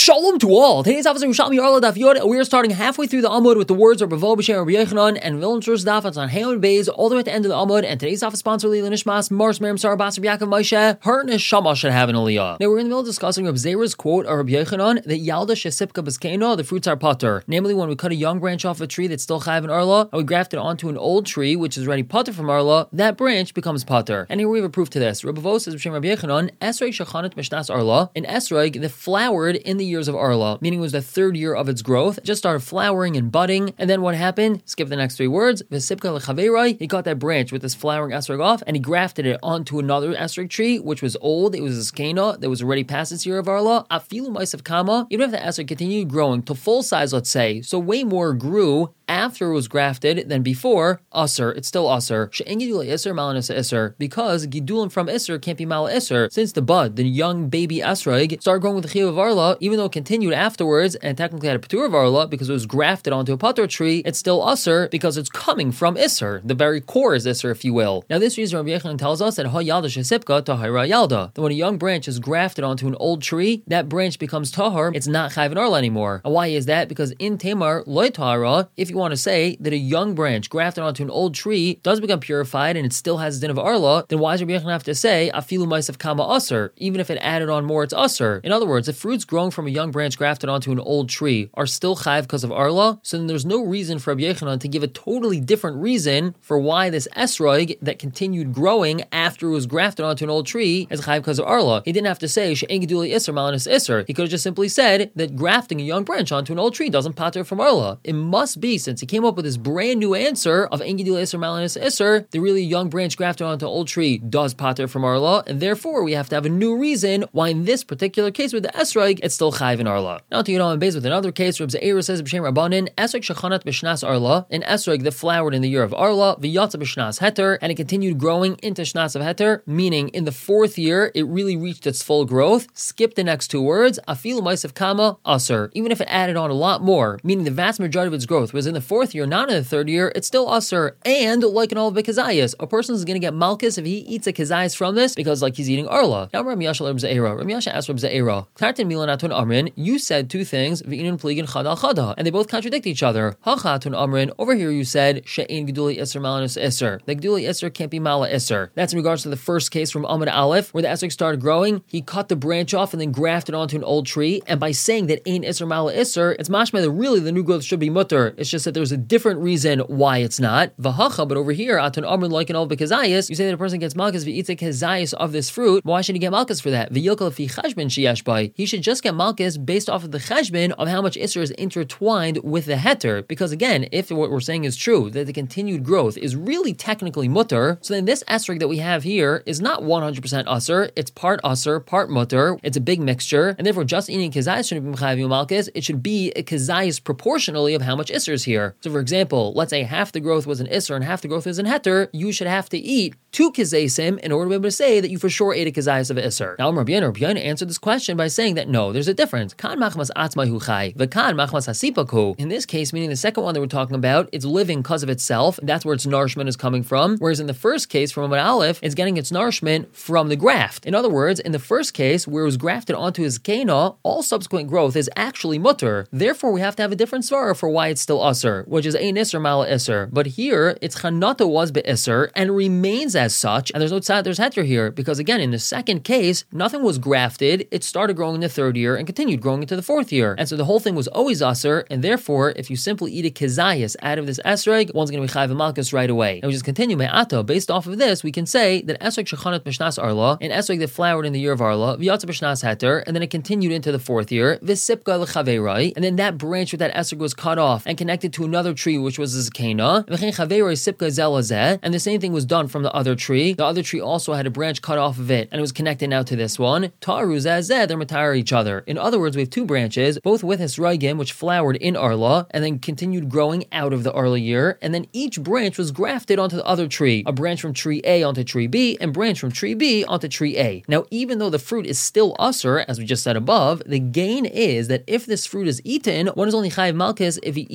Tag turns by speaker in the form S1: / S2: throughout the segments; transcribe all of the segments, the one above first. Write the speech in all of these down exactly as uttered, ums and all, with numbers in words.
S1: Shalom to all. Today's daf is Yerushalmi Arla Daf Yod. We are starting halfway through the Amud with the words of Ravo B'Shem Rabbi Yochanan and Villan's daf. It's on Hayon Beis all the way at the end of the Amud. And today's daf is sponsored by Nishmas Mars Miriam Sarah Bas Rabbi Yaakov Moshe. Her neshama should have an aliyah. Now we're in the middle of discussing Rabbi Zera's quote of Rabbi Yochanan that Yalda Shesipka B'Skeno, the fruits are pater. Namely, when we cut a young branch off a tree that's still chayav in Arla and we graft it onto an old tree which is already pater from Arla, that branch becomes pater. And here we have a proof to this. Rabbi Vo says B'Shem Rabbi Yochanan, Esrog Shachanat Mishnas Arla, an Esrog that flowered in the years of Arla, meaning it was the third year of its growth, just started flowering and budding, and then what happened? Skip the next three words. V'sipka lechaverai, he got that branch with this flowering esrog off, and he grafted it onto another esrog tree, which was old. It was a skena that was already past its year of Arla. Afilu ma'asav kama, even if the esrog continued growing to full size, let's say, so way more grew after it was grafted than before, Aser, it's still Aser. She'en gidulei Iser malanis Iser, because gidulim from Iser can't be mal Iser. Since the bud, the young baby esrog, started growing with the chiyuv of Arla, even though it continued afterwards and technically had a patur of Arla because it was grafted onto a patur tree, it's still Aser because it's coming from Iser. The very core is Iser, if you will. Now this reason Rabbi Yochanan tells us that ha yalda shesipka tahira yalda, that when a young branch is grafted onto an old tree, that branch becomes tahar, it's not chayv in Arla anymore. And why is that? Because in Tamar loy tahara, if you want to say that a young branch grafted onto an old tree does become purified and it still has the din of Arla, then why does Rabbi Yochanan have to say afilu ma'asav kama aser? Even if it added on more, it's aser. In other words, if fruits growing from a young branch grafted onto an old tree are still chayv because of Arla, so then there's no reason for Rabbi Yochanan to give a totally different reason for why this esrog that continued growing after it was grafted onto an old tree is chayv because of Arla. He didn't have to say she'en gedulei iser malanis iser. He could have just simply said that grafting a young branch onto an old tree doesn't pater from Arla. It must be, since he came up with this brand new answer of en gedulei iser malanis iser, the really young branch grafted onto an old tree does pater from Arla, and therefore we have to have a new reason why in this particular case with the esrog it's still chayv in Arla. Now to get on base with another case, Reb Ze'era says B'Shem Rabbanin, esrog shachanat b'shnas Arla, an esrog that flowered in the year of Arla, v'yatza b'shnas heter, and it continued growing into shnas of heter, meaning in the fourth year it really reached its full growth. Skip the next two words, afilu ma'asav kama aser. Even if it added on a lot more, meaning the vast majority of its growth was in the fourth year, not in the third year, it's still aser. And like in all of the kazayas, a person is going to get malchus if he eats a kazayas from this because like he's eating Arla. Now Rabbi Yasha Reb Ze'era, Rabbi Yasha asked Reb Ze'era, Tartin milanatun amrin, you said two things, v'inun pligin chad al chada, and they both contradict each other. Hachatun amrin, over here you said she'ein gedulei iser malanis iser. The gedulei iser can't be mala iser. That's in regards to the first case from Amud Aleph, where the esrog started growing, he cut the branch off and then grafted onto an old tree, and by saying that ein iser mala iser, it's mashma that really the new growth should be mutter. It's just that there's a different reason why it's not. V'hacha, but over here, atun amrin like in all bekazayis, you say that a person gets malchus v'eats a kazayis of this fruit. Why should he get malchus for that? V'yokal fi cheshbon sheyesh bai. He should just get malchus based off of the cheshbon of how much iser is intertwined with the heter. Because again, if what we're saying is true, that the continued growth is really technically mutter, so then this esrog that we have here is not one hundred percent usr, it's part usr, part mutter, it's a big mixture, and therefore just eating kazayis shouldn't be mechayiv malchus, it should be a kazayis proportionally of how much iser is here. So for example, let's say half the growth was in iser and half the growth is in heter, you should have to eat two kazaysim in order to be able to say that you for sure ate a kazayis of iser. Now Rabbi Yochanan, Rabbi Yochanan answered this question by saying that no, there's a difference. Kan machmas atzmai hu chai, v'kan machmas hasipaku. In this case, meaning the second one that we're talking about, it's living because of itself. That's where its nourishment is coming from. Whereas in the first case, from Amud Aleph, it's getting its nourishment from the graft. In other words, in the first case, where it was grafted onto his kena, all subsequent growth is actually mutter. Therefore, we have to have a different svara for why it's still usr, which is ein iser mala iser. But here, its chanata was be'isr and remains as such. And there's no tzad, there's heter here, because again, in the second case, nothing was grafted. It started growing in the third year and continued growing into the fourth year. And so the whole thing was always usr, and therefore, if you simply eat a kazayas out of this esrog, one's going to be chayv malchus right away. And we just continue me'ata. Based off of this, we can say that esrog shechanat b'shnas Arla, an esrog that flowered in the year of Arla, v'yatza b'shnas heter, and then it continued into the fourth year, v'sipka l'chaveirai, and then that branch with that esrog was cut off and connected to another tree, which was a zakena, v'chein chaveirai sipka zelazeh, and the same thing was done from the other tree. The other tree also had a branch cut off of it, and it was connected now to this one. Ta'aru zeh, they're matire each other. In other words, we have two branches, both with esrogim, which flowered in Arla, and then continued growing out of the Arla year, and then each branch was grafted onto the other tree, a branch from tree A onto tree B, and branch from tree B onto tree A. Now, even though the fruit is still usr, as we just said above, the gain is that if this fruit is eaten, one is only chayiv malchus if he eats a kazayis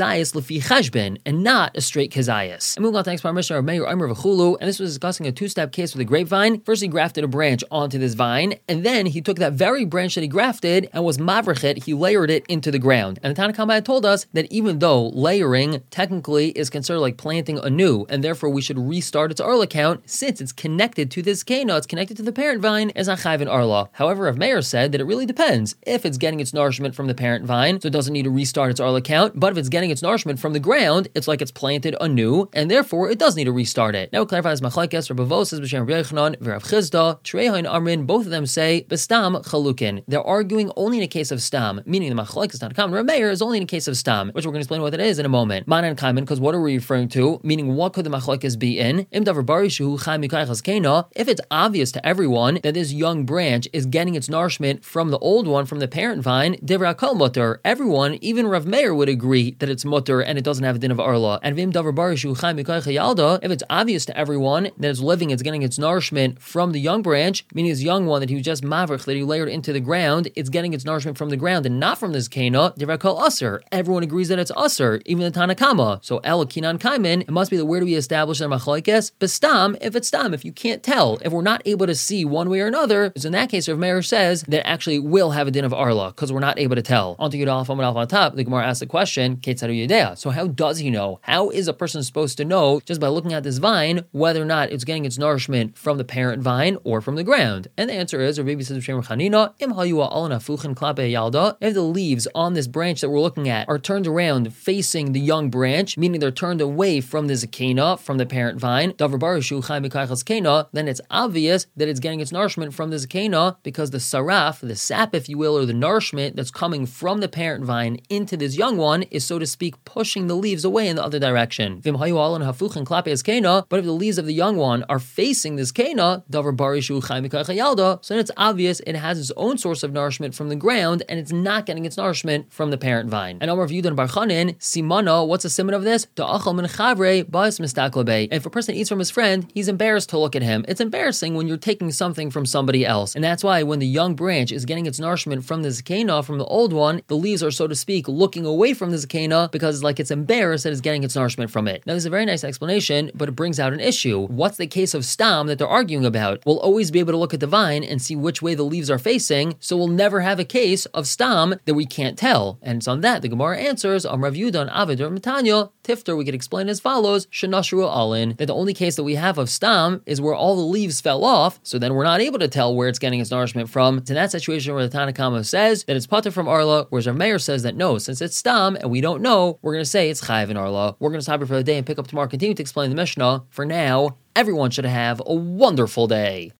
S1: kezayis lefi cheshbon, and not a straight kezayis. And moving on to the next part, Mishnah of Meir Omer v'chulu, and this was discussing a two-step case with a grapevine. First, he grafted a branch onto this vine, and then he took that very branch that he grafted and was mavrich it, he layered it into the ground. And the Tanna Kama had told us that even though layering technically is considered like planting anew, and therefore we should restart its arla count, since it's connected to this kena, it's connected to the parent vine, as not chayv in arla. However, Rav Meir said that it really depends. If it's getting its nourishment from the parent vine, so it doesn't need to restart its arla count, but if it's getting its nourishment from the ground, it's like it's planted anew, and therefore it does need to restart it. Now we clarify this machlekes. Rav Bavo says b'shem Rabbi Yochanan v'Rav Chizda, Trehain Amrin, both of them say bestam chalukin. They're arguing only in a case of stam, meaning the machlekes not common. Rav Meir is only in a case of stam, which we're going to explain what that is in a moment. Manan kaimen, because what are we referring to? Meaning, what could the machlekes be in? Im davar bari shehu chai mikaychas kena. If it's obvious to everyone that this young branch is getting its nourishment from the old one, from the parent vine, divrei kol mutter. Everyone, even Rav Meir, would agree that it's mutter and it doesn't have a din of arla. And vim davar bari shehu chai mikaychas yalda. If it's obvious to everyone that it's living, it's getting its nourishment from the young branch, meaning his young one that he was just mavrich, that he layered into the ground, it's getting its nourishment from the ground and not from this kena. Divrei kol aser. Everyone agrees that it's aser, even the Tanna Kama. So el kinan kaimen. It must be the where do we establish the machlokes? Bestam, if it's stam, if you can't tell, if we're not able to see one way or another, so in that case, Rav Meir says that actually will have a din of arla, because we're not able to tell. On to Yud Aleph Amud Aleph on top, the Gemara asks the question, Ketzadu Yedea. So how does he know? How is a person supposed to know, just by looking at this vine, whether or not it's getting its nourishment from the parent vine or from the ground? And the answer is, Rabbi says, if the leaves on this branch that we're looking at are turned around facing the young branch, meaning they're turned away from the zakena, from the parent vine, then it's obvious that it's getting its nourishment from the zakena, because the saraf, the sap, if you will, or the nourishment that's coming from the parent vine into this young one is, so to speak, pushing the leaves away in the other direction. But if the leaves of the young one are facing this kena, so then it's obvious it has its own source of nourishment from the ground, and it's not getting its nourishment from the parent vine. And Amar Yudan Bar Chanin, Simana, what's the simon of this? If a person eats from his friend, he's embarrassed to look at him. It's embarrassing when you're taking something from somebody else. And that's why when the young branch is getting its nourishment from the zakena, from the old one, the leaves are, so to speak, looking away from the zakena, because it's like it's embarrassed that it's getting its nourishment from it. Now, this is a very nice explanation, but it brings out an issue. What's the case of stam that they're arguing about? We'll always be able to look at the vine and see which way the leaves are facing, so we'll never have a case of stam that we can't tell. And it's on that the Gemara answers, Am Rav Yudan Avid or Matanya, Tifter, we could explain as follows, Shenashru Alin, that the only case that we have of stam is where all the leaves fell off, so then we're not able to tell where it's getting its nourishment from. It's in that situation where the Tanna Kama says that it's pater from arla, whereas Rav Meir says that no, since it's stam and we don't know, we're going to say it's chayv in arla. We're going to stop here for the day and pick up tomorrow, continue to explain the Mishnah. For now, everyone should have a wonderful day.